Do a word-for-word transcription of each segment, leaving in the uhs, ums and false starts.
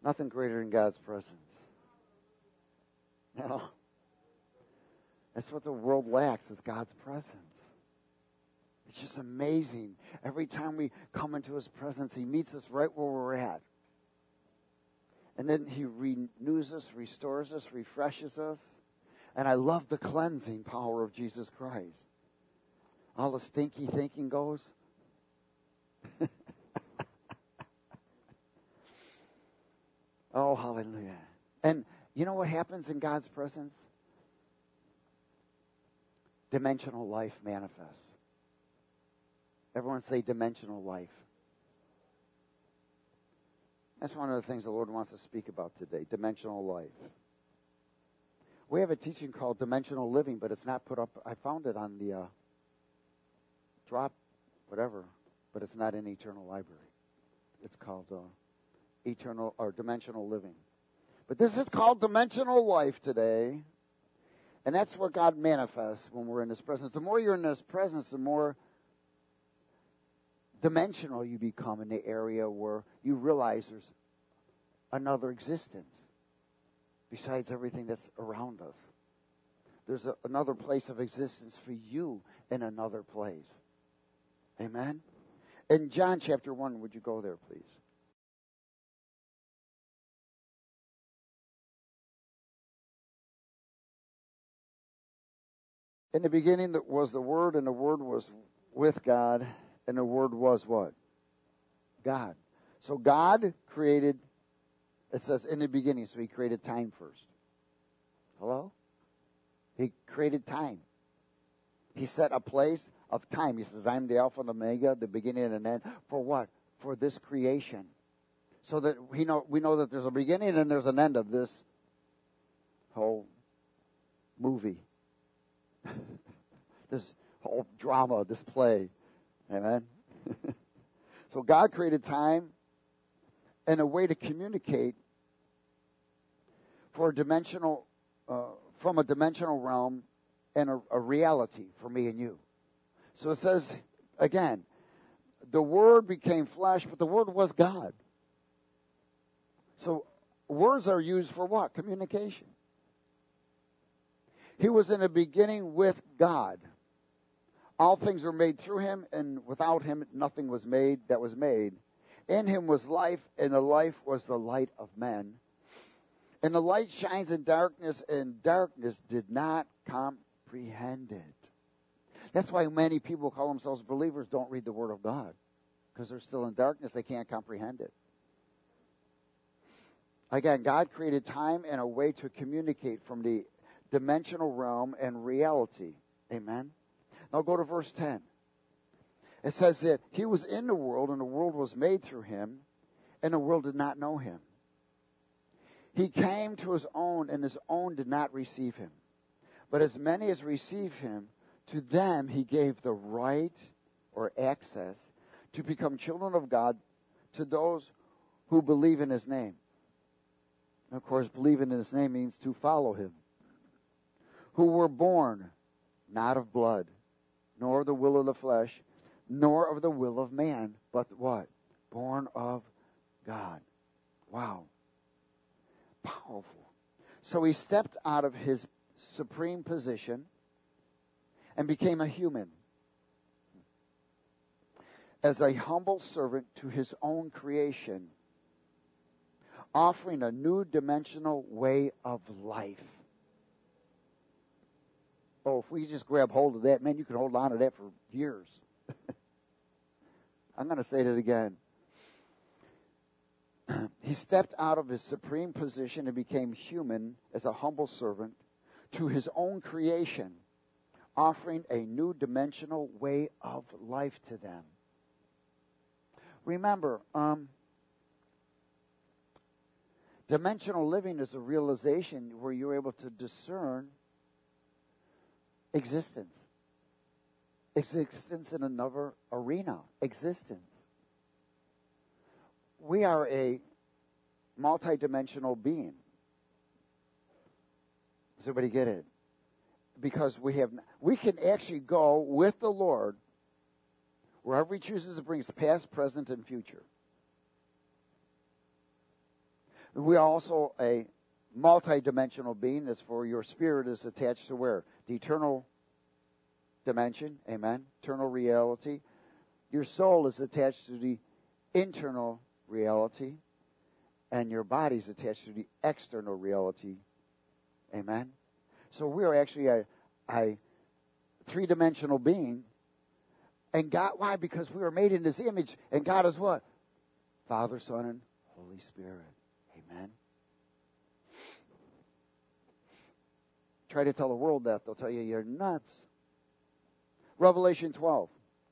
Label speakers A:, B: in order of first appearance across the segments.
A: Nothing greater than God's presence. You know? That's what the world lacks, is God's presence. It's just amazing. Every time we come into His presence, He meets us right where we're at. And then He renews us, restores us, refreshes us. And I love the cleansing power of Jesus Christ. All the stinky thinking goes. Oh, hallelujah. And you know what happens in God's presence? Dimensional life manifests. Everyone say dimensional life. That's one of the things the Lord wants to speak about today, dimensional life. We have a teaching called Dimensional Living, but it's not put up. I found it on the uh, drop, whatever, but it's not in Eternal Library. It's called uh, Eternal or Dimensional Living. But this is called Dimensional Life today, and that's where God manifests when we're in His presence. The more you're in His presence, the more dimensional you become in the area where you realize there's another existence besides everything that's around us. There's a, another place of existence for you in another place. Amen? In John chapter one, would you go there, please? In the beginning was the Word, and the Word was with God, and the Word was what? God. So God created, it says in the beginning, so He created time first. Hello? He created time. He set a place of time. He says, I'm the Alpha and Omega, the beginning and an end. For what? For this creation. So that we know, we know that there's a beginning and there's an end of this whole movie. This whole drama, this play. Amen? So God created time and a way to communicate for a dimensional, uh, from a dimensional realm and a, a reality for me and you. So it says, again, the Word became flesh, but the Word was God. So words are used for what? Communication. He was in the beginning with God. All things were made through Him, and without Him nothing was made that was made. In Him was life, and the life was the light of men. And the light shines in darkness, and darkness did not comprehend it. That's why many people who call themselves believers don't read the Word of God, because they're still in darkness. They can't comprehend it. Again, God created time and a way to communicate from the dimensional realm and reality. Amen? Now go to verse ten. It says that He was in the world, and the world was made through Him, and the world did not know Him. He came to His own, and His own did not receive Him. But as many as received Him, to them He gave the right or access to become children of God, to those who believe in His name. And of course, believing in His name means to follow Him. Who were born not of blood, nor of the will of the flesh, nor of the will of man, but what? Born of God. Wow. Powerful. So He stepped out of His supreme position and became a human as a humble servant to His own creation, offering a new dimensional way of life. Oh, if we just grab hold of that, man, you can hold on to that for years. I'm going to say that again. He stepped out of His supreme position and became human as a humble servant to His own creation, offering a new dimensional way of life to them. Remember, um, dimensional living is a realization where you're able to discern existence. Existence in another arena. Existence. We are a multidimensional being. Does everybody get it? Because we have, we can actually go with the Lord wherever He chooses to bring us, past, present, and future. We are also a multi-dimensional being. As for your spirit is attached to where? The eternal dimension. Amen. Eternal reality. Your soul is attached to the internal reality. And your body is attached to the external reality. Amen. So we are actually a, a three-dimensional being. And God, why? Because we were made in His image. And God is what? Father, Son, and Holy Spirit. Amen. Try to tell the world that. They'll tell you you're nuts. Revelation twelve.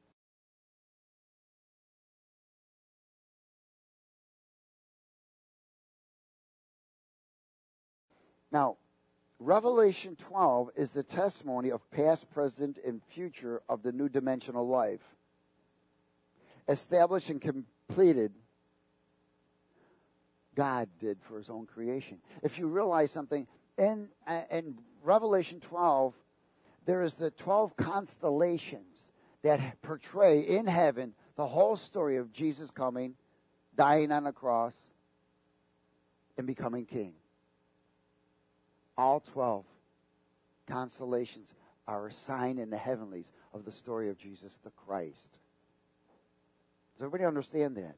A: Now, Revelation twelve is the testimony of past, present, and future of the new dimensional life. Established and completed, God did for His own creation. If you realize something, in, in Revelation twelve, there is the twelve constellations that portray in heaven the whole story of Jesus coming, dying on the cross, and becoming king. All twelve constellations are a sign in the heavenlies of the story of Jesus the Christ. Does everybody understand that?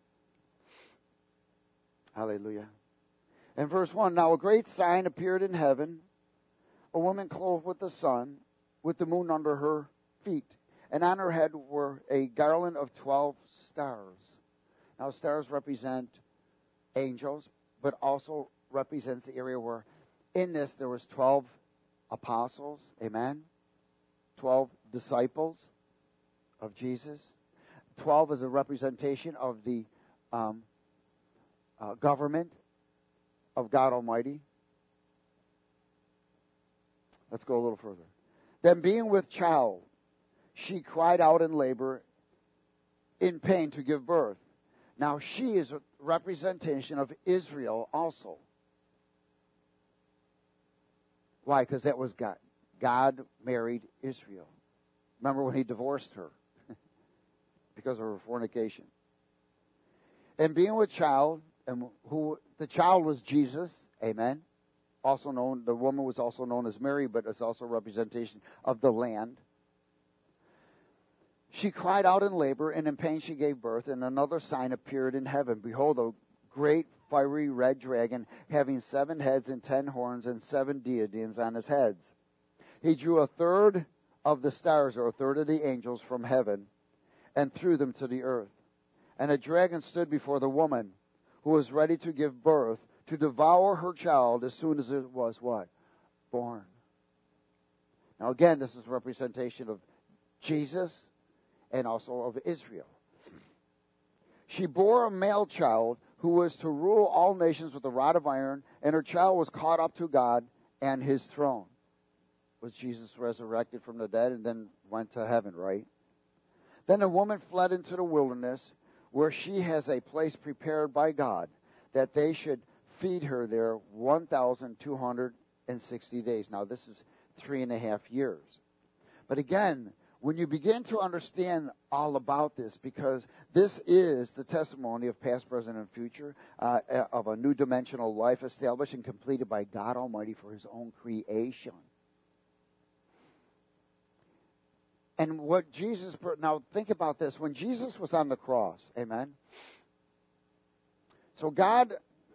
A: Hallelujah. In verse one, now a great sign appeared in heaven, a woman clothed with the sun, with the moon under her feet, and on her head were a garland of twelve stars. Now stars represent angels, but also represents the area where in this there was twelve apostles, amen? twelve disciples of Jesus. twelve is a representation of the um, uh, government of God Almighty. Let's go a little further. Then being with child, she cried out in labor, in pain to give birth. Now she is a representation of Israel also. Why? Because that was God. God married Israel. Remember when He divorced her because of her fornication. And being with child, and who the child was Jesus, amen. Also known, the woman was also known as Mary, but it's also a representation of the land. She cried out in labor, and in pain she gave birth, and another sign appeared in heaven. Behold, a great fiery red dragon, having seven heads and ten horns, and seven diadems on his heads. He drew a third of the stars, or a third of the angels, from heaven, and threw them to the earth. And a dragon stood before the woman, who was ready to give birth, to devour her child as soon as it was what? Born. Now again, this is a representation of Jesus and also of Israel. She bore a male child who was to rule all nations with a rod of iron, and her child was caught up to God and His throne. Was Jesus resurrected from the dead and then went to heaven, right? Then the woman fled into the wilderness, where she has a place prepared by God, that they should feed her there one thousand two hundred sixty days. Now, this is three and a half years. But again, when you begin to understand all about this, because this is the testimony of past, present, and future, uh, of a new dimensional life established and completed by God Almighty for His own creation. And what Jesus, now think about this. When Jesus was on the cross, amen? So God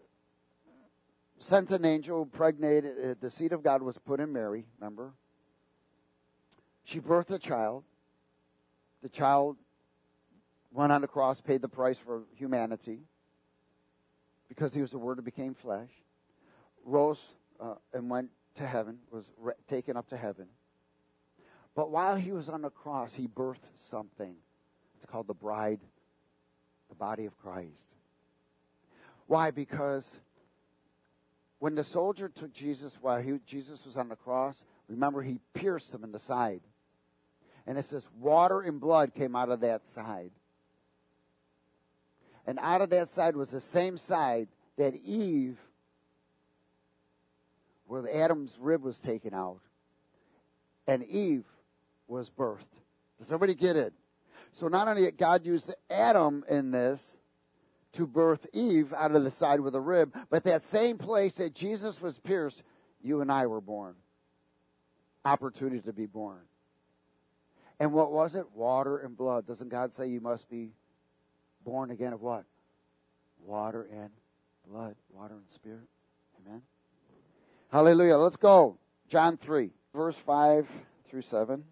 A: sent an angel, impregnated, the seed of God was put in Mary, remember? She birthed a child. The child went on the cross, paid the price for humanity, because He was the Word that became flesh, rose uh, and went to heaven, was re- taken up to heaven. But while He was on the cross, He birthed something. It's called the bride, the body of Christ. Why? Because when the soldier took Jesus, while he, Jesus was on the cross, remember He pierced Him in the side. And it says water and blood came out of that side. And out of that side was the same side that Eve, where Adam's rib was taken out, and Eve was birthed. Does everybody get it? So not only did God use Adam in this to birth Eve out of the side with a rib, but that same place that Jesus was pierced, you and I were born. Opportunity to be born. And what was it? Water and blood. Doesn't God say you must be born again of what? Water and blood. Water and spirit. Amen. Hallelujah. Let's go. John three, verse five through seven.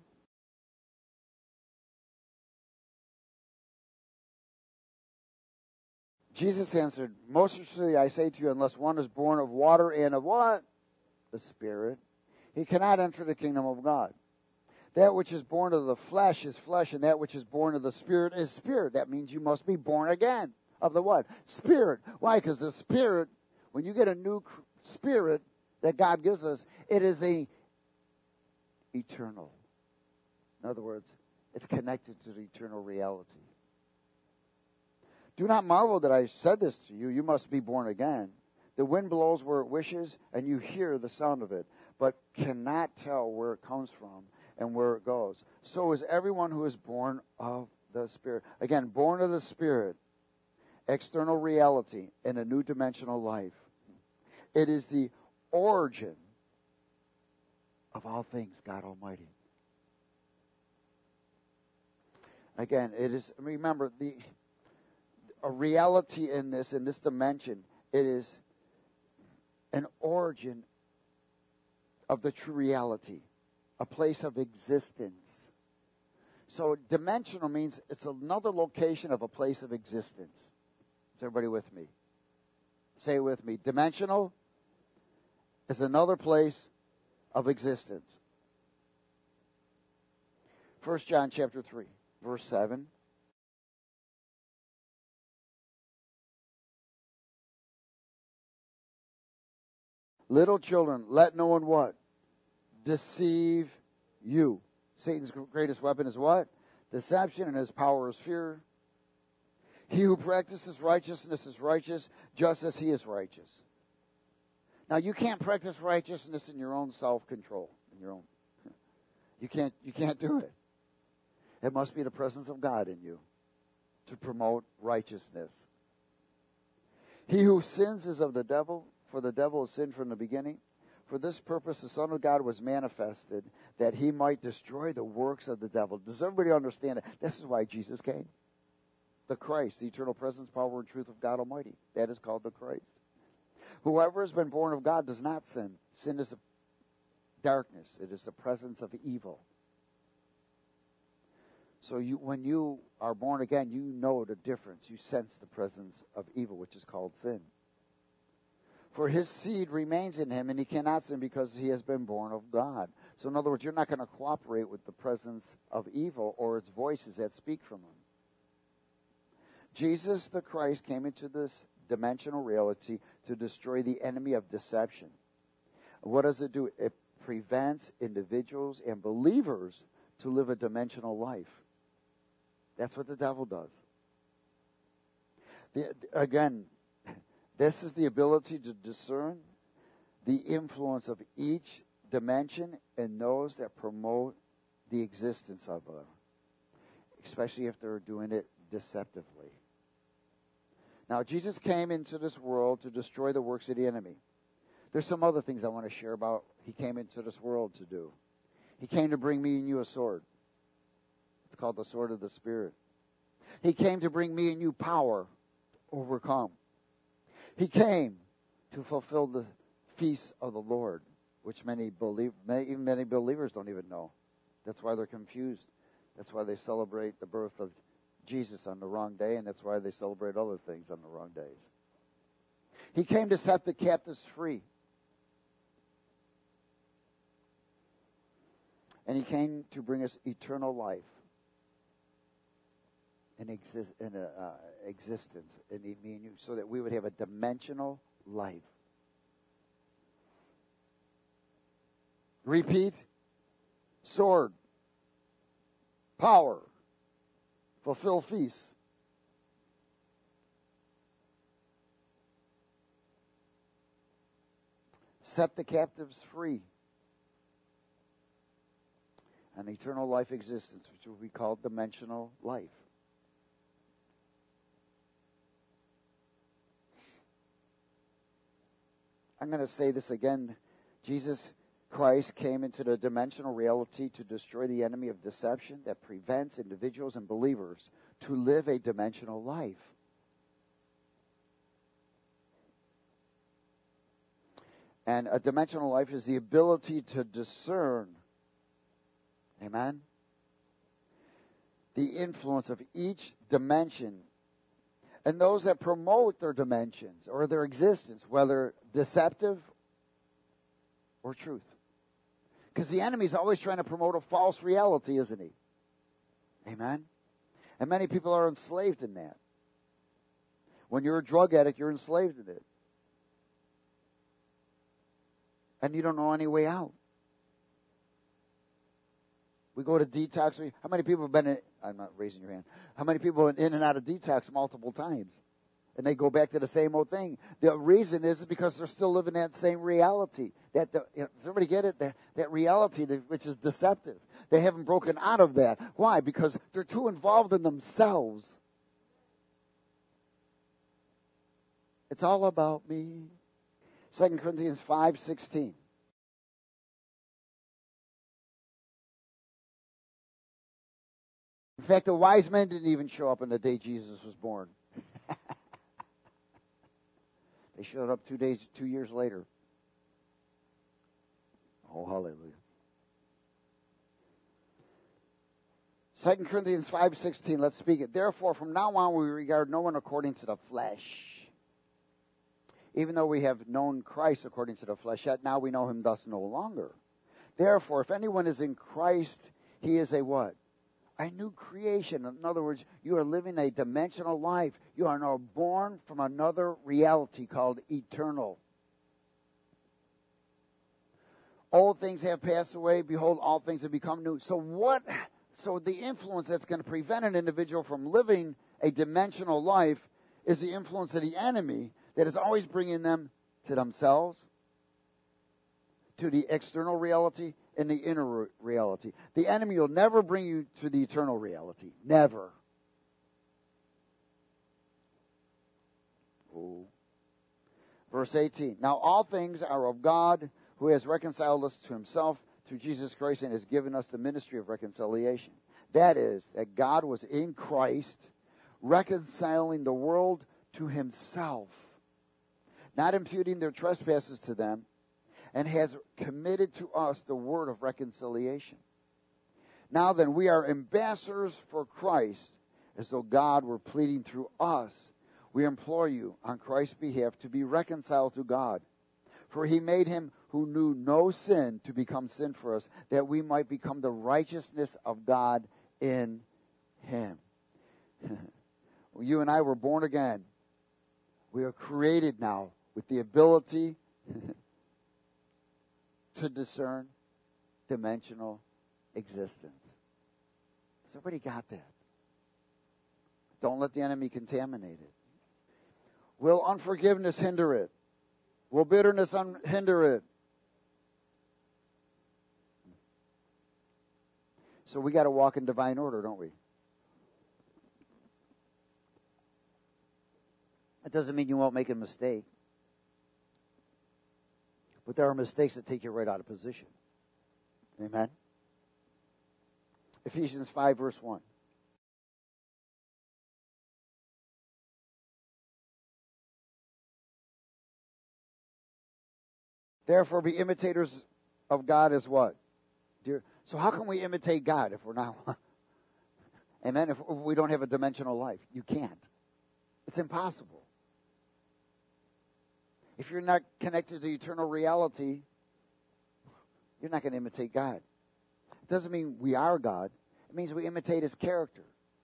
A: Jesus answered, most assuredly I say to you, unless one is born of water and of what? The Spirit, he cannot enter the kingdom of God. That which is born of the flesh is flesh, and that which is born of the Spirit is spirit. That means you must be born again. Of the what? Spirit. Why? Because the Spirit, when you get a new spirit that God gives us, it is a eternal. In other words, it's connected to the eternal reality. Do not marvel that I said this to you. You must be born again. The wind blows where it wishes, and you hear the sound of it, but cannot tell where it comes from and where it goes. So is everyone who is born of the Spirit. Again, born of the Spirit, external reality, in a new dimensional life. It is the origin of all things, God Almighty. Again, it is, remember, the a reality in this, in this dimension. It is an origin of the true reality, a place of existence. So dimensional means it's another location of a place of existence. Is everybody with me? Say it with me. Dimensional is another place of existence. First John chapter three, verse seven. Little children, let no one what? Deceive you. Satan's greatest weapon is what? Deception, and his power is fear. He who practices righteousness is righteous, just as he is righteous. Now, you can't practice righteousness in your own self-control. In your own, you can't. You can't do it. It must be the presence of God in you to promote righteousness. He who sins is of the devil, for the devil has sinned from the beginning. For this purpose the Son of God was manifested, that he might destroy the works of the devil. Does everybody understand it? This is why Jesus came. The Christ, the eternal presence, power, and truth of God Almighty. That is called the Christ. Whoever has been born of God does not sin. Sin is a darkness. It is the presence of evil. So you, when you are born again, you know the difference. You sense the presence of evil, which is called sin. For his seed remains in him, and he cannot sin because he has been born of God. So in other words, you're not going to cooperate with the presence of evil or its voices that speak from him. Jesus the Christ came into this dimensional reality to destroy the enemy of deception. What does it do? It prevents individuals and believers to live a dimensional life. That's what the devil does. The, again, this is the ability to discern the influence of each dimension and those that promote the existence of it, especially if they're doing it deceptively. Now, Jesus came into this world to destroy the works of the enemy. There's some other things I want to share about he came into this world to do. He came to bring me and you a sword. It's called the sword of the Spirit. He came to bring me and you power to overcome. He came to fulfill the feasts of the Lord, which many believe, many, even many believers don't even know. That's why they're confused. That's why they celebrate the birth of Jesus on the wrong day, and that's why they celebrate other things on the wrong days. He came to set the captives free. And he came to bring us eternal life and exist in a uh, existence in me and you, so that we would have a dimensional life. Repeat: sword, power, fulfill feasts. Set the captives free. An eternal life existence, which will be called dimensional life. I'm going to say this again. Jesus Christ came into the dimensional reality to destroy the enemy of deception that prevents individuals and believers to live a dimensional life. And a dimensional life is the ability to discern, amen, the influence of each dimension and those that promote their dimensions or their existence, whether deceptive or truth. Because the enemy is always trying to promote a false reality, isn't he? Amen? And many people are enslaved in that. When you're a drug addict, you're enslaved in it. And you don't know any way out. We go to detox. How many people have been in, I'm not raising your hand. How many people have been in and out of detox multiple times? And they go back to the same old thing. The reason is because they're still living that same reality. That the, you know, does everybody get it? That, that reality that, which is deceptive. They haven't broken out of that. Why? Because they're too involved in themselves. It's all about me. Second Corinthians five sixteen. In fact, the wise men didn't even show up on the day Jesus was born. They showed up two days, two years later. Oh, hallelujah. Second Corinthians five sixteen, let's speak it. Therefore, from now on, we regard no one according to the flesh. Even though we have known Christ according to the flesh, yet now we know him thus no longer. Therefore, if anyone is in Christ, he is a what? A new creation. In other words, you are living a dimensional life. You are now born from another reality called eternal. Old things have passed away. Behold, all things have become new. So what? So the influence that's going to prevent an individual from living a dimensional life is the influence of the enemy that is always bringing them to themselves, to the external reality, and the inner reality. The enemy will never bring you to the eternal reality. Never. Oh. Verse eighteen. Now all things are of God, who has reconciled us to himself through Jesus Christ and has given us the ministry of reconciliation. That is, that God was in Christ reconciling the world to himself, not imputing their trespasses to them, and has committed to us the word of reconciliation. Now then, we are ambassadors for Christ, as though God were pleading through us. We implore you, on Christ's behalf, to be reconciled to God. For he made him who knew no sin to become sin for us, that we might become the righteousness of God in him. You and I were born again. We are created now with the ability to discern dimensional existence. Has everybody got that? Don't let the enemy contaminate it. Will unforgiveness hinder it? Will bitterness un- hinder it? So we got to walk in divine order, don't we? That doesn't mean you won't make a mistake. But there are mistakes that take you right out of position. Amen? Ephesians five, verse one. Therefore, be imitators of God as what? Dear. So how can we imitate God if we're not? Amen? If we don't have a dimensional life. You can't. It's impossible. If you're not connected to eternal reality, you're not going to imitate God. It doesn't mean we are God. It means we imitate his character.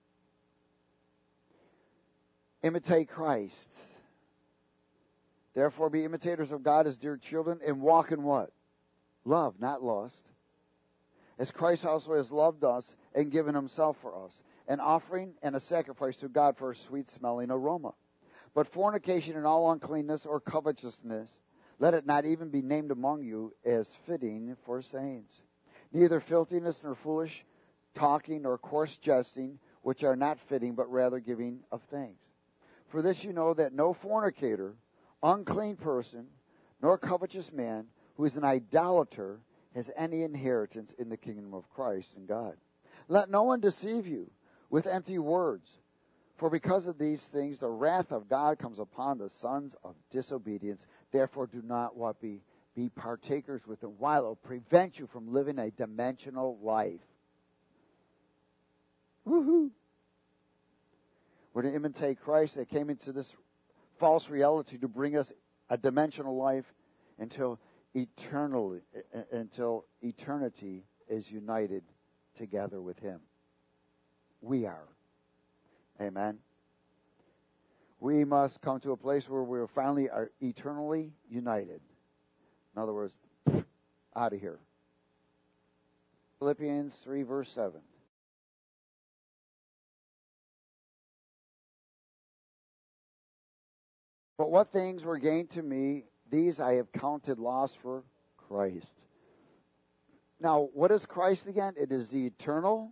A: Imitate Christ. Therefore, be imitators of God as dear children and walk in what? Love, not lust. As Christ also has loved us and given himself for us, an offering and a sacrifice to God for a sweet-smelling aroma. But fornication and all uncleanness or covetousness, let it not even be named among you as fitting for saints. Neither filthiness nor foolish talking nor coarse jesting, which are not fitting, but rather giving of thanks. For this you know that no fornicator, unclean person, nor covetous man who is an idolater has any inheritance in the kingdom of Christ and God. Let no one deceive you with empty words, for because of these things the wrath of God comes upon the sons of disobedience. Therefore do not what be be partakers with them, while it will prevent you from living a dimensional life. Woohoo! We're to imitate Christ that came into this false reality to bring us a dimensional life until eternally, until eternity is united together with Him. We are. Amen. We must come to a place where we finally are eternally united. In other words, out of here. Philippians three, verse seven. But what things were gained to me, these I have counted loss for Christ. Now, what is Christ again? It is the eternal,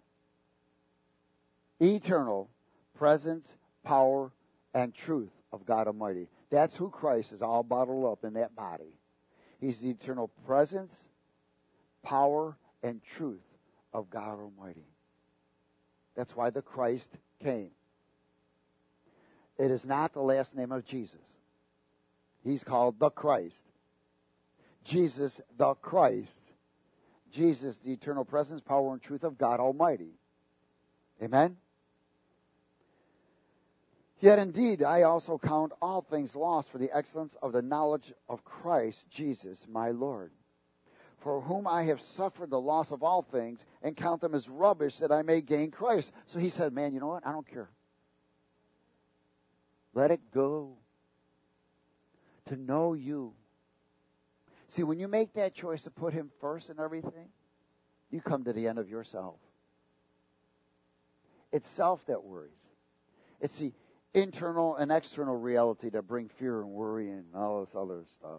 A: eternal presence, power, and truth of God Almighty. That's who Christ is, all bottled up in that body. He's the eternal presence, power, and truth of God Almighty. That's why the Christ came. It is not the last name of Jesus. He's called the Christ. Jesus, the Christ. Jesus, the eternal presence, power, and truth of God Almighty. Amen? Yet indeed, I also count all things lost for the excellence of the knowledge of Christ Jesus, my Lord, for whom I have suffered the loss of all things, and count them as rubbish, that I may gain Christ. So he said, man, you know what? I don't care. Let it go. To know you. See, when you make that choice to put Him first in everything, you come to the end of yourself. It's self that worries. It's the internal and external reality that bring fear and worry and all this other stuff.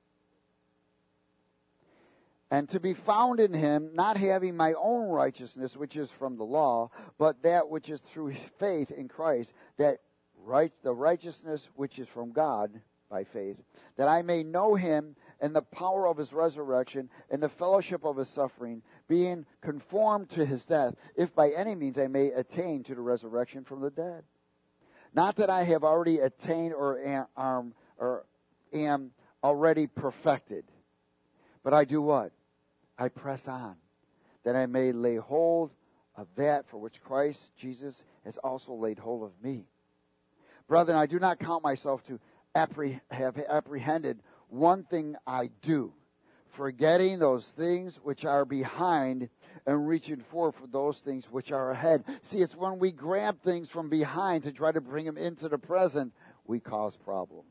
A: And to be found in Him, not having my own righteousness, which is from the law, but that which is through faith in Christ, that right, the righteousness which is from God by faith, that I may know Him and the power of His resurrection and the fellowship of His suffering, being conformed to His death, if by any means I may attain to the resurrection from the dead. Not that I have already attained or am, um, or am already perfected, but I do what? I press on, that I may lay hold of that for which Christ Jesus has also laid hold of me. Brethren, I do not count myself to appreh- have apprehended. One thing I do, forgetting those things which are behind and reaching forth for those things which are ahead. See, it's when we grab things from behind to try to bring them into the present, we cause problems.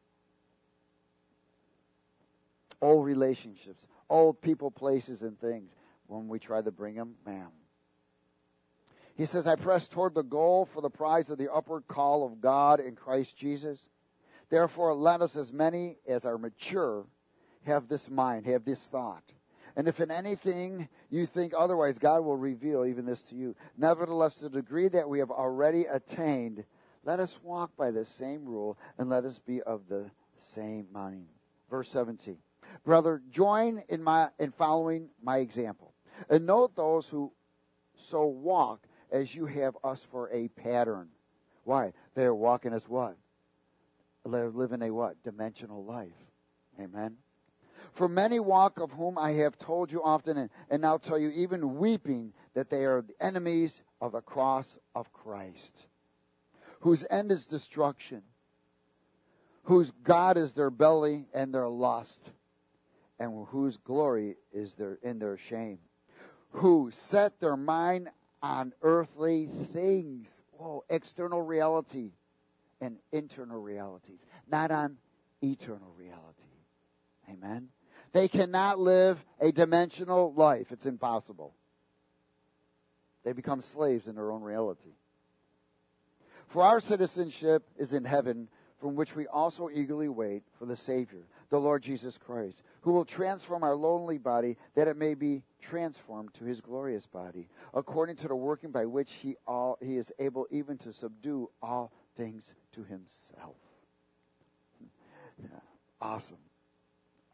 A: Old relationships, old people, places, and things. When we try to bring them, man. He says, I press toward the goal for the prize of the upward call of God in Christ Jesus. Therefore, let us, as many as are mature, have this mind, have this thought. And if in anything you think otherwise, God will reveal even this to you. Nevertheless, to the degree that we have already attained, let us walk by the same rule, and let us be of the same mind. Verse seventeen. Brother, join in my in following my example, and note those who so walk as you have us for a pattern. Why? They are walking as what? They're living a what? Dimensional life. Amen. For many walk, of whom I have told you often, and, and now tell you, even weeping, that they are the enemies of the cross of Christ, whose end is destruction, whose God is their belly and their lust, and whose glory is their in their shame, who set their mind on earthly things. Whoa, external reality and internal realities, not on eternal reality. Amen. They cannot live a dimensional life. It's impossible. They become slaves in their own reality. For our citizenship is in heaven, from which we also eagerly wait for the Savior, the Lord Jesus Christ, who will transform our lowly body, that it may be transformed to His glorious body, according to the working by which He all He is able even to subdue all things to Himself. Yeah, awesome.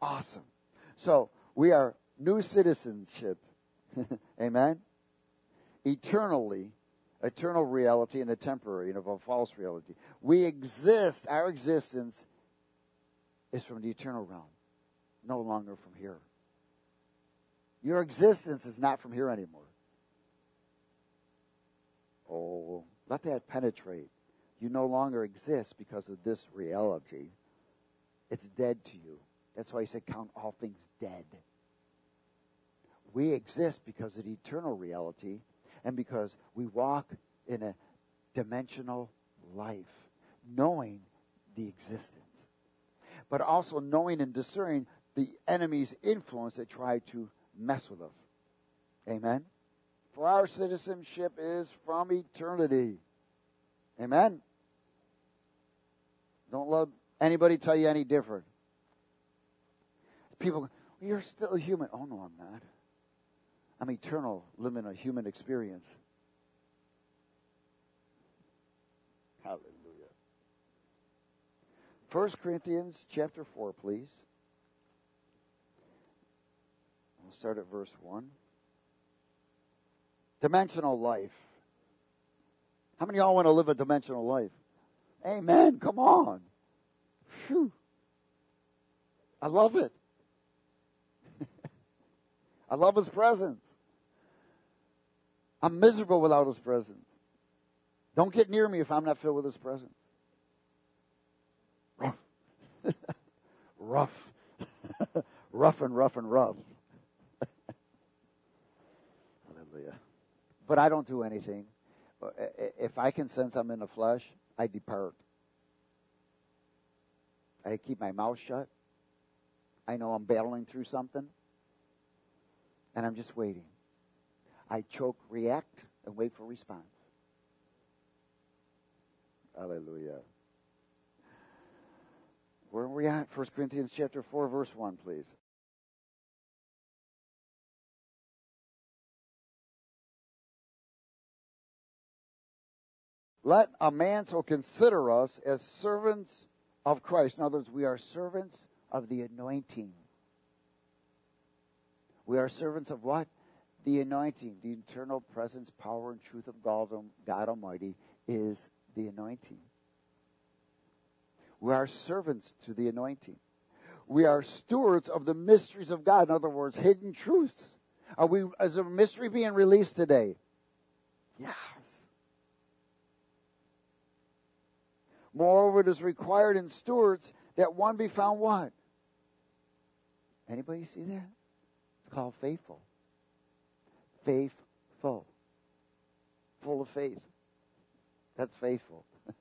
A: Awesome. So we are new citizenship. Amen? Eternally, eternal reality and a temporary and of a false reality. We exist, our existence is from the eternal realm, no longer from here. Your existence is not from here anymore. Oh, let that penetrate. You no longer exist because of this reality. It's dead to you. That's why he said, count all things dead. We exist because of the eternal reality and because we walk in a dimensional life, knowing the existence, but also knowing and discerning the enemy's influence that try to mess with us. Amen? For our citizenship is from eternity. Amen? Don't let anybody tell you any different. People, well, you're still human. Oh, no, I'm not. I'm eternal, living a human experience. Hallelujah. First Corinthians chapter four, please. We'll start at verse one. Dimensional life. How many of y'all want to live a dimensional life? Amen. Come on. Phew. I love it. I love His presence. I'm miserable without His presence. Don't get near me if I'm not filled with His presence. Rough. rough. rough and rough and rough. Hallelujah. But I don't do anything. If I can sense I'm in the flesh, I depart. I keep my mouth shut. I know I'm battling through something. And I'm just waiting. I choke, react, and wait for response. Hallelujah. Where are we at? First Corinthians chapter four, verse one, please. Let a man so consider us as servants of Christ. In other words, we are servants of the anointing. We are servants of what? The anointing. The eternal presence, power, and truth of God, God Almighty is the anointing. We are servants to the anointing. We are stewards of the mysteries of God. In other words, hidden truths. Are we, is a mystery being released today? Yes. Moreover, it is required in stewards that one be found what? Anybody see that? It's called faithful. Faithful. Full of faith. That's faithful.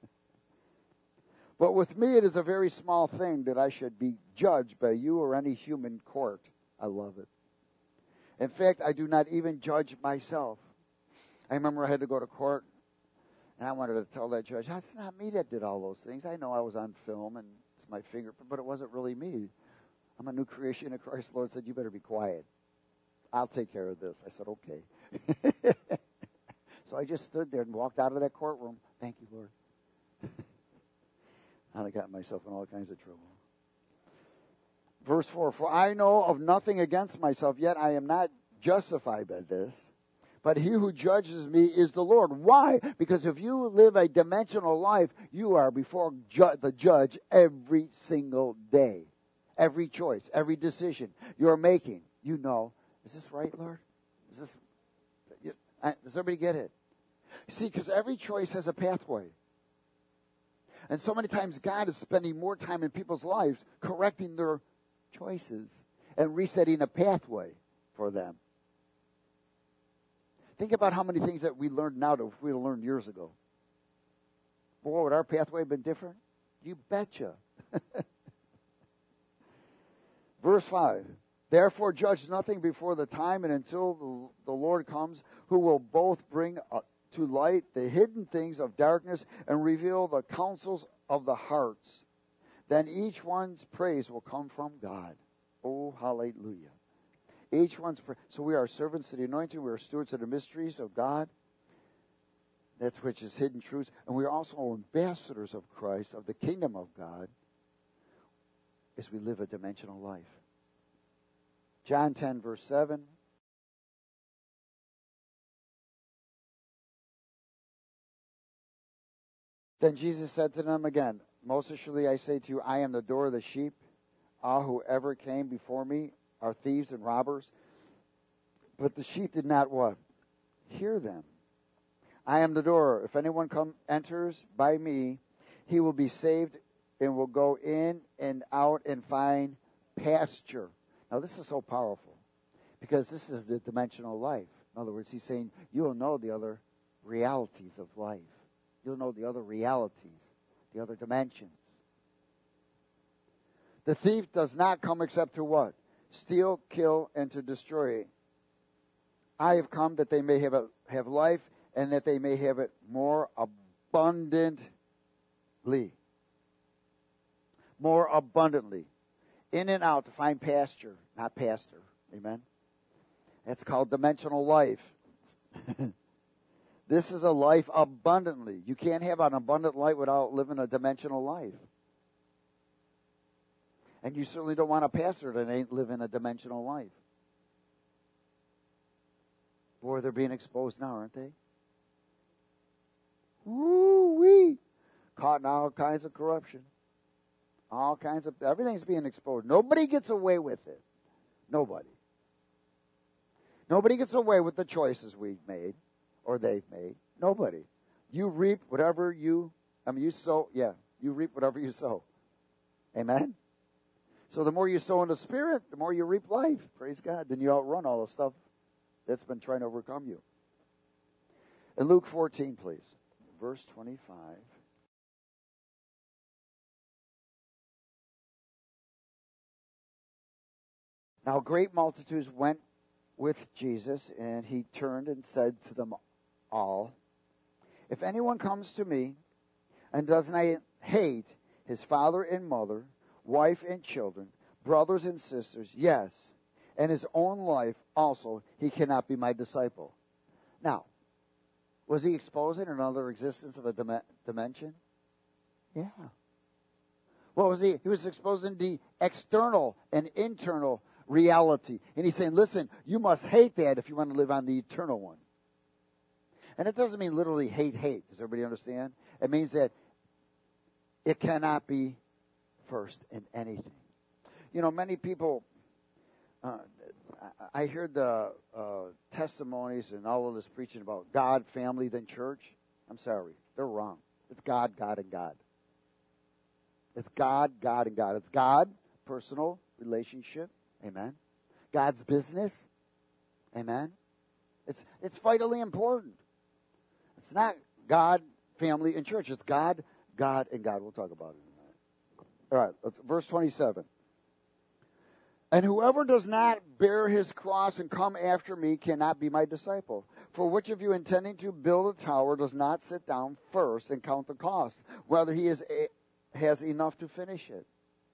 A: But with me, it is a very small thing that I should be judged by you or any human court. I love it. In fact, I do not even judge myself. I remember I had to go to court, and I wanted to tell that judge, that's not me that did all those things. I know I was on film, and it's my fingerprint, but it wasn't really me. I'm a new creation in Christ. The Lord said, you better be quiet. I'll take care of this. I said, okay. So I just stood there and walked out of that courtroom. Thank you, Lord. I got myself in all kinds of trouble. Verse four, for I know of nothing against myself, yet I am not justified by this. But he who judges me is the Lord. Why? Because if you live a dimensional life, you are before ju- the judge every single day. Every choice, every decision you're making, you know, is this right, Lord? Is this, you, I, does everybody get it? See, because every choice has a pathway. And so many times God is spending more time in people's lives correcting their choices and resetting a pathway for them. Think about how many things that we learned now that we learned years ago. Boy, would our pathway have been different? You betcha. Verse five, therefore judge nothing before the time and until the, the Lord comes, who will both bring uh, to light the hidden things of darkness and reveal the counsels of the hearts. Then each one's praise will come from God. Oh, hallelujah. Each one's praise. So we are servants to the anointing. We are stewards of the mysteries of God. That's which is hidden truths. And we are also ambassadors of Christ, of the kingdom of God, as we live a dimensional life. John ten, verse seven. Then Jesus said to them again, most assuredly I say to you, I am the door of the sheep. All who ever came before me are thieves and robbers. But the sheep did not what? Hear them. I am the door. If anyone come enters by me, he will be saved and will go in and out and find pasture. Now this is so powerful because this is the dimensional life. In other words, he's saying you will know the other realities of life. You'll know the other realities, the other dimensions. The thief does not come except to what? Steal, kill, and to destroy. I have come that they may have a, have life and that they may have it more abundantly. More abundantly. In and out to find pasture, not pastor. Amen? That's called dimensional life. This is a life abundantly. You can't have an abundant life without living a dimensional life. And you certainly don't want a pastor that ain't living a dimensional life. Boy, they're being exposed now, aren't they? Woo-wee! Caught in all kinds of corruption. All kinds of, everything's being exposed. Nobody gets away with it. Nobody. Nobody gets away with the choices we've made or they've made. Nobody. You reap whatever you, I mean, you sow, yeah, you reap whatever you sow. Amen? So the more you sow in the Spirit, the more you reap life. Praise God. Then you outrun all the stuff that's been trying to overcome you. In Luke fourteen, please. Verse twenty-five. Now great multitudes went with Jesus, and he turned and said to them all, if anyone comes to me and does not hate his father and mother, wife and children, brothers and sisters, yes, and his own life also, he cannot be my disciple. Now, was he exposing another existence of a dim- dimension? Yeah. What was he? He was exposing the external and internal reality. And he's saying, listen, you must hate that if you want to live on the eternal one. And it doesn't mean literally hate, hate. Does everybody understand? It means that it cannot be first in anything. You know, many people, uh, I heard the uh, testimonies and all of this preaching about God, family, then church. I'm sorry. They're wrong. It's God, God, and God. It's God, God, and God. It's God, personal relationship. Amen. God's business. Amen. It's it's vitally important. It's not God, family, and church. It's God, God, and God. We'll talk about it in a minute. All right, let's, verse twenty-seven. And whoever does not bear his cross and come after me cannot be my disciple. For which of you intending to build a tower does not sit down first and count the cost, whether he is a, has enough to finish it?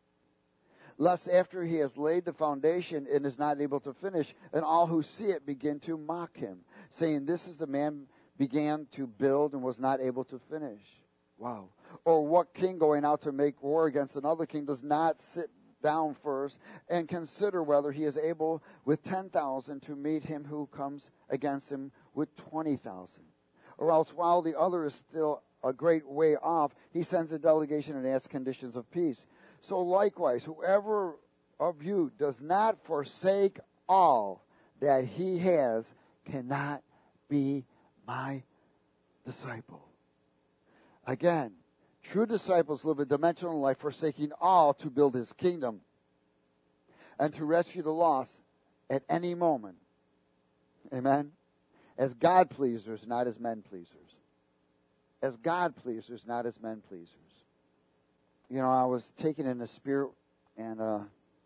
A: Lest after he has laid the foundation and is not able to finish, and all who see it begin to mock him, saying, this is the man began to build and was not able to finish. Wow. Or what king going out to make war against another king does not sit down first and consider whether he is able with ten thousand to meet him who comes against him with twenty thousand? Or else while the other is still a great way off, he sends a delegation and asks conditions of peace. So likewise, whoever of you does not forsake all that he has cannot be my disciple. Again, true disciples live a dimensional life, forsaking all to build his kingdom and to rescue the lost at any moment. Amen? As God pleasers, not as men pleasers. As God pleasers, not as men pleasers. You know, I was taken in the spirit, and uh,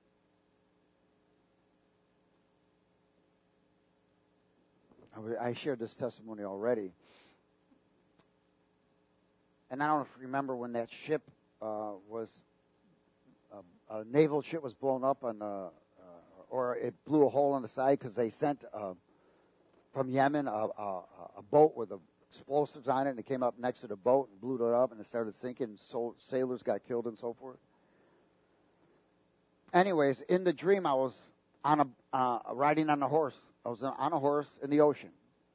A: I shared this testimony already. And I don't know if you remember when that ship uh, was, uh, a naval ship was blown up on, uh, uh, or it blew a hole on the side because they sent uh, from Yemen a, a, a boat with a explosives on it, and it came up next to the boat and blew it up, and it started sinking, and so sailors got killed and so forth. Anyways, in the dream, I was on a uh, riding on a horse. I was on a horse in the ocean.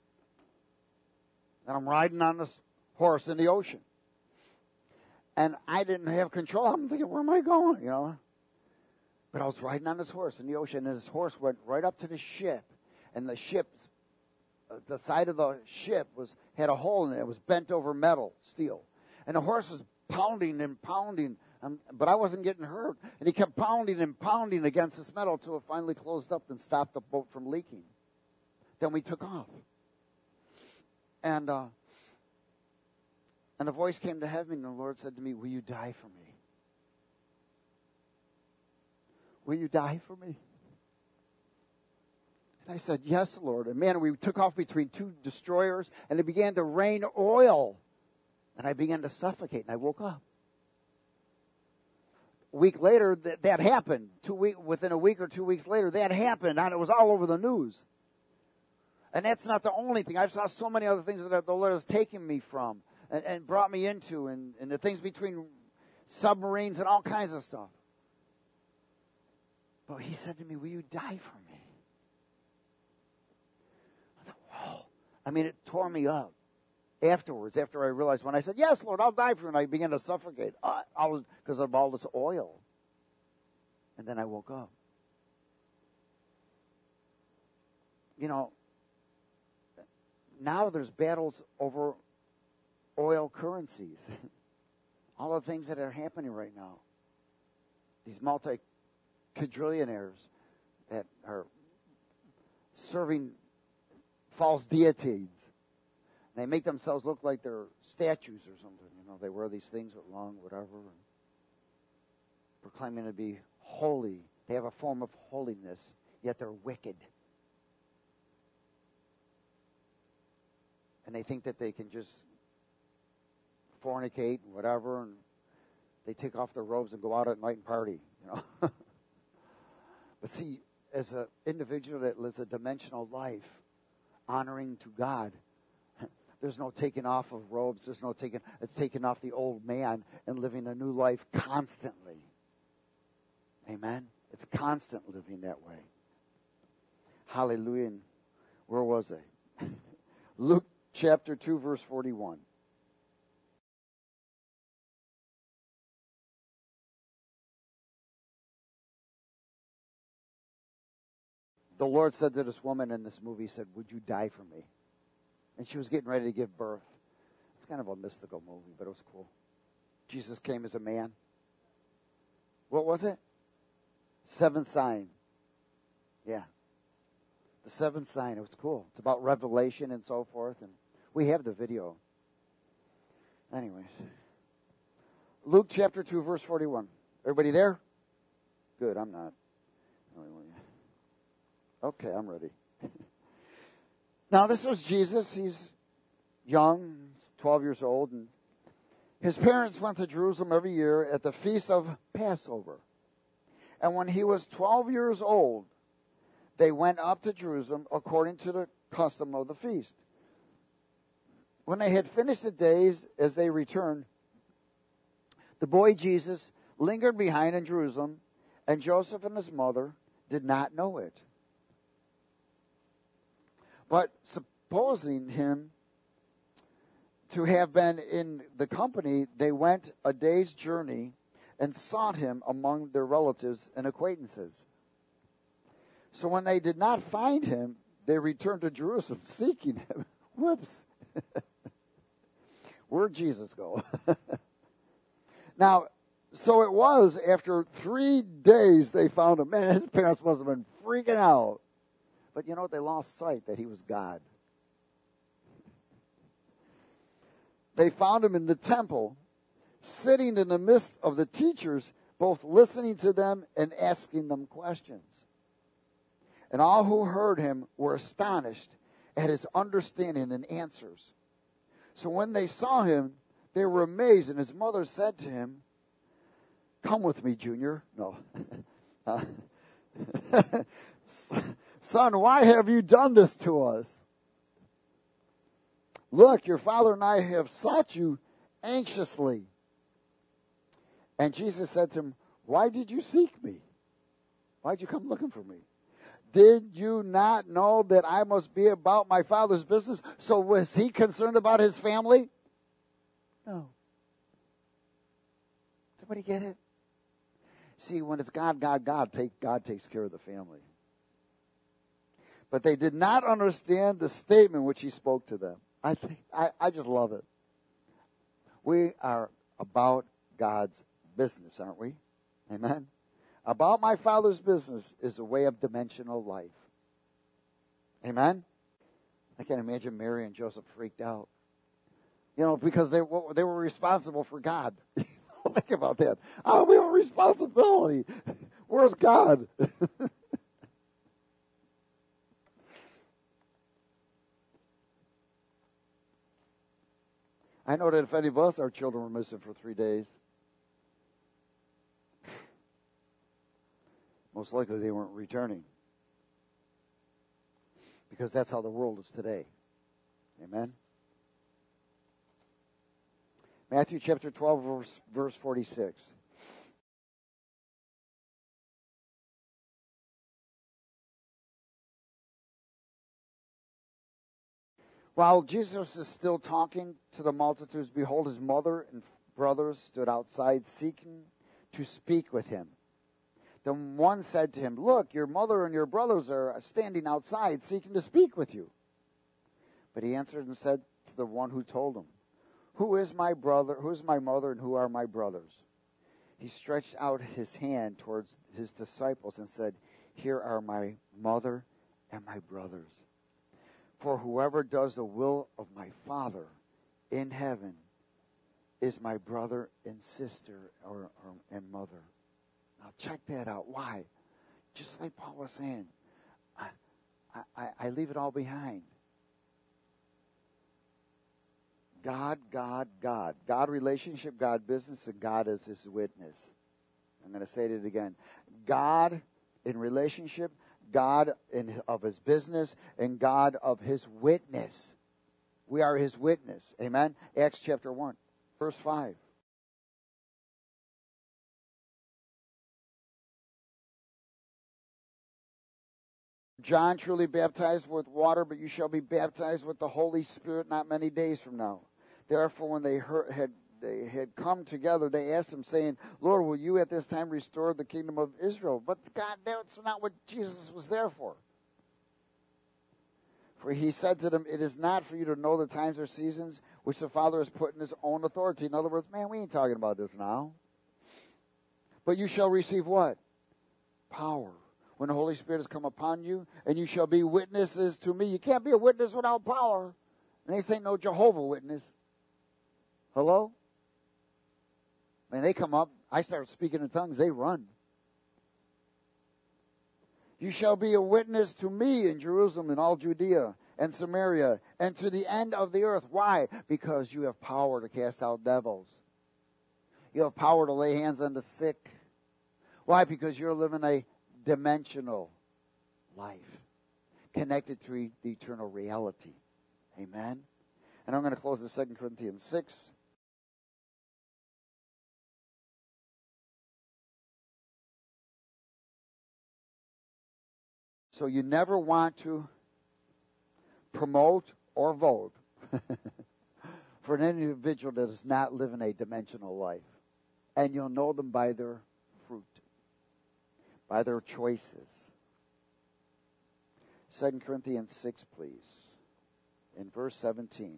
A: And I'm riding on this horse in the ocean. And I didn't have control. I'm thinking, where am I going, you know? But I was riding on this horse in the ocean, and this horse went right up to the ship. And the ship's, uh, the side of the ship was had a hole in it. It was bent over metal, steel. And the horse was pounding and pounding, um, but I wasn't getting hurt. And he kept pounding and pounding against this metal until it finally closed up and stopped the boat from leaking. Then we took off. And uh, and a voice came to heaven, and the Lord said to me, will you die for me? Will you die for me? And I said, yes, Lord. And man, we took off between two destroyers, and it began to rain oil. And I began to suffocate, and I woke up. A week later, th- that happened. Two week, within a week or two weeks later, that happened, and it was all over the news. And that's not the only thing. I saw so many other things that the Lord has taken me from and, and brought me into, and, and the things between submarines and all kinds of stuff. But he said to me, will you die for me? I thought, whoa. I mean, it tore me up. Afterwards, after I realized, when I said, yes, Lord, I'll die for you, and I began to suffocate. I, I was, because of all this oil. And then I woke up. You know, now there's battles over oil currencies. All the things that are happening right now. These multi-quadrillionaires that are serving false deities. They make themselves look like they're statues or something. You know, they wear these things with long whatever, and proclaiming to be holy. They have a form of holiness, yet they're wicked. And they think that they can just fornicate and whatever, and they take off their robes and go out at night and party, you know. But see, as an individual that lives a dimensional life, honoring to God, there's no taking off of robes. There's no taking, it's taking off the old man and living a new life constantly. Amen? It's constant living that way. Hallelujah. And where was I? Luke chapter two, verse forty-one. The Lord said to this woman in this movie, he said, would you die for me? And she was getting ready to give birth. It's kind of a mystical movie, but it was cool. Jesus came as a man. What was it? Seventh sign. Yeah. The seventh sign. It was cool. It's about revelation and so forth. And we have the video. Anyways. Luke chapter two, verse forty-one. Everybody there? Good, I'm not. Okay, I'm ready. Now, this was Jesus. He's young, twelve years old, and his parents went to Jerusalem every year at the feast of Passover. And when he was twelve years old, they went up to Jerusalem according to the custom of the feast. When they had finished the days as they returned, the boy Jesus lingered behind in Jerusalem, and Joseph and his mother did not know it. But supposing him to have been in the company, they went a day's journey and sought him among their relatives and acquaintances. So when they did not find him, they returned to Jerusalem seeking him. Whoops. Where'd Jesus go? Now, so it was after three days they found him. Man, his parents must have been freaking out. But you know what? They lost sight that he was God. They found him in the temple, sitting in the midst of the teachers, both listening to them and asking them questions. And all who heard him were astonished at his understanding and answers. So when they saw him, they were amazed, and his mother said to him, "Come with me, Junior." No. uh, Son, why have you done this to us? Look, your father and I have sought you anxiously. And Jesus said to him, why did you seek me? Why did you come looking for me? Did you not know that I must be about my Father's business? So was he concerned about his family? No. Somebody get it? See, when it's God, God, God, take, God takes care of the family. But they did not understand the statement which he spoke to them. I think I, I just love it. We are about God's business, aren't we? Amen. About my Father's business is a way of dimensional life. Amen. I can't imagine Mary and Joseph freaked out. You know, because they they were responsible for God. Think about that. Oh, we have a responsibility. Where's God? I know that if any of us, our children were missing for three days, most likely they weren't returning. Because that's how the world is today. Amen? Matthew chapter twelve, verse, verse forty-six. While Jesus is still talking to the multitudes, behold, his mother and brothers stood outside seeking to speak with him. Then one said to him, look, your mother and your brothers are standing outside seeking to speak with you. But he answered and said to the one who told him, who is my brother, who is my mother, and who are my brothers? He stretched out his hand towards his disciples and said, here are my mother and my brothers. For whoever does the will of my Father in heaven is my brother and sister or, or and mother. Now check that out. Why? Just like Paul was saying, I, I, I leave it all behind. God, God, God. God relationship, God business, and God as his witness. I'm going to say it again. God in relationship, God in, of his business, and God of his witness. We are his witness. Amen? Acts chapter one, verse five. John truly baptized with water, but you shall be baptized with the Holy Spirit not many days from now. Therefore, when they heard, had they had come together, they asked him, saying, Lord, will you at this time restore the kingdom of Israel? But God, that's not what Jesus was there for. For he said to them, it is not for you to know the times or seasons which the Father has put in his own authority. In other words, man, we ain't talking about this now. But you shall receive what? Power. When the Holy Spirit has come upon you, and you shall be witnesses to me. You can't be a witness without power. And this ain't no Jehovah Witness. Hello? When they come up, I start speaking in tongues, they run. You shall be a witness to me in Jerusalem and all Judea and Samaria and to the end of the earth. Why? Because you have power to cast out devils. You have power to lay hands on the sick. Why? Because you're living a dimensional life connected to e- the eternal reality. Amen? And I'm going to close with Second Corinthians six. So you never want to promote or vote for an individual that is not living a dimensional life. And you'll know them by their fruit, by their choices. Second Corinthians six, please, in verse seventeen.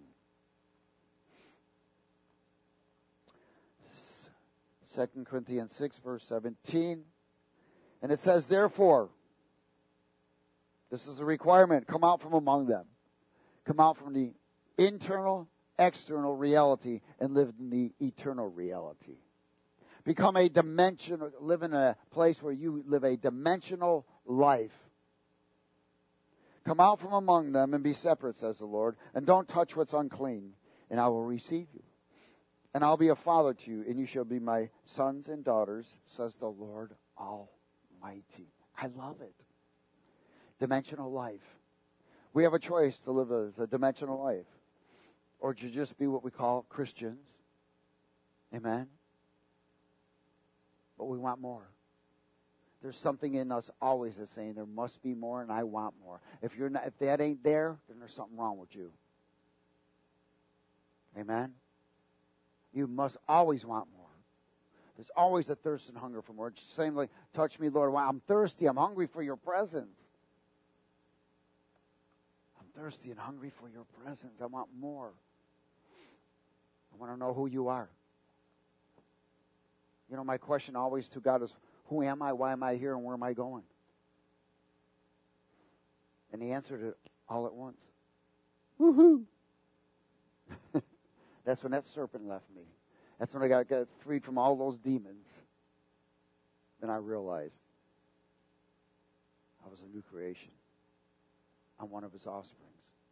A: Second Corinthians six, verse seventeen. And it says, therefore, this is a requirement, come out from among them. Come out from the internal, external reality and live in the eternal reality. Become a dimensional, live in a place where you live a dimensional life. Come out from among them and be separate, says the Lord, and don't touch what's unclean, and I will receive you. And I'll be a father to you, and you shall be my sons and daughters, says the Lord Almighty. I love it. Dimensional life. We have a choice to live as a dimensional life, or to just be what we call Christians. Amen? But we want more. there's something in us always that's saying there must be more and I want more. If you're not, if that ain't there, then there's something wrong with you. Amen? You must always want more. There's always a thirst and hunger for more. It's the same like, touch me, Lord. Wow, I'm thirsty. I'm hungry for your presence. I'm thirsty and hungry for your presence. I want more. I want to know who you are. You know, my question always to God is, who am I, why am I here, and where am I going? And he answered it all at once. Woohoo! That's when that serpent left me. That's when I got, got freed from all those demons. Then I realized I was a new creation. I'm one of his offsprings.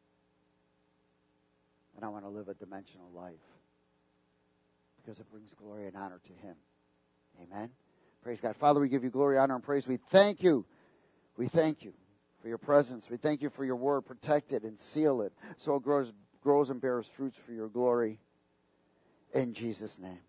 A: And I want to live a dimensional life because it brings glory and honor to him. Amen. Praise God. Father, we give you glory, honor, and praise. We thank you. We thank you for your presence. We thank you for your word. Protect it and seal it so it grows, grows and bears fruits for your glory. In Jesus' name.